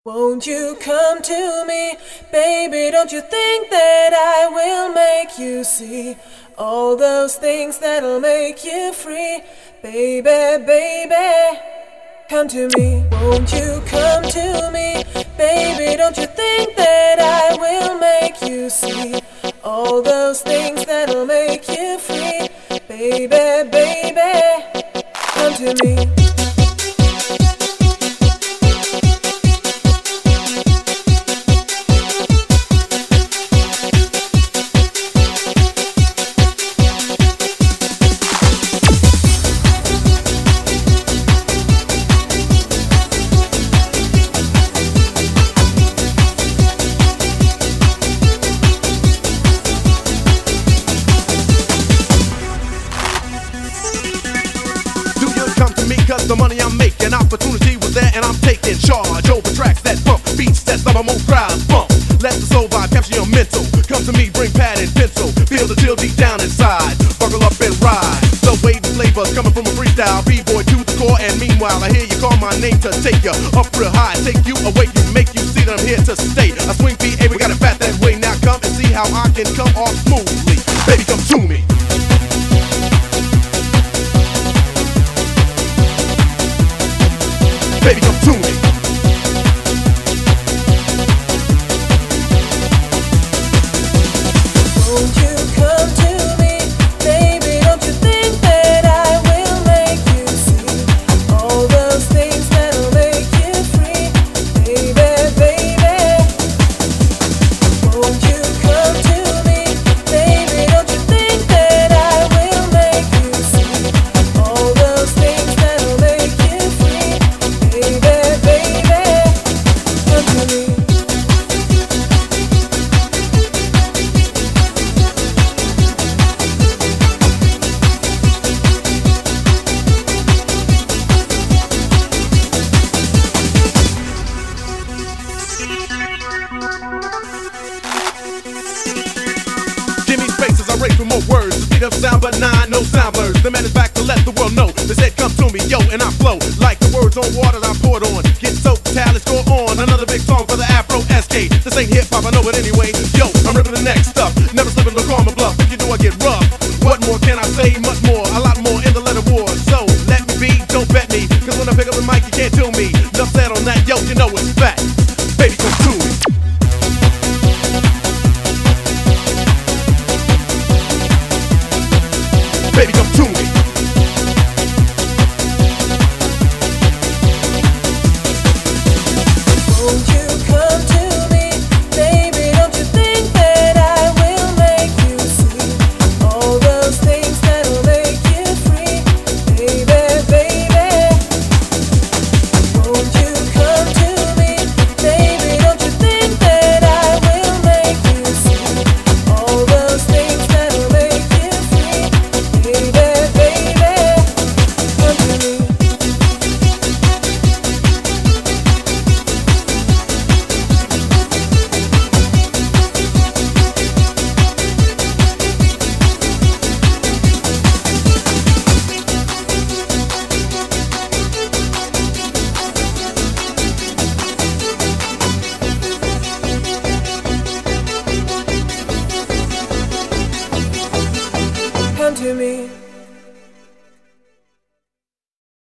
Won't you come to me, baby? Don't you think that I will make you see all those things that'll make you free? Baby, baby, come to me. Won't you come to me, baby? Don't you think that I will make you see all those things that'll make you free? Baby, baby, come to me. Cause the money I'm making, opportunity was there and I'm taking charge over tracks that bump, beats that some of most crowds bump. Let the soul vibe capture your mental. Come to me, bring pad and pencil. Feel the chill deep down inside. Buckle up and ride. The wave flavors coming from a freestyle B-boy to the core. And meanwhile, I hear you call my name to take you up real high, take you away, you make you see that I'm here to stay. I swing PA, we got it fat that way. Now come and see how I can come off smoothly. Baby, come to me. Baby, come to me. Won't you come to me, baby? Don't you think that I will make you see all those things that'll make you free? Baby, baby, won't you come to me, baby? Don't you think that I will make you see all those things that'll make you free? Baby, baby, come to me. Give me space as I rate for more words. The speed of sound, but no sound blurs. The man is back to let the world know. They said come to me, yo, and I flow like the words on water that I poured on. Get soaked, talents go on. Another big song for the Afro SK. This ain't hip hop, I know it anyway. Yo, I'm ripping the next stuff. Never slipping, look on my bluff. If you do, I get rough. What more can I say? Much more, a lot more in the letter war. So let me be, don't bet me. Cause when I pick up the mic, you can't do me. Enough said on that, yo, you know it's fact.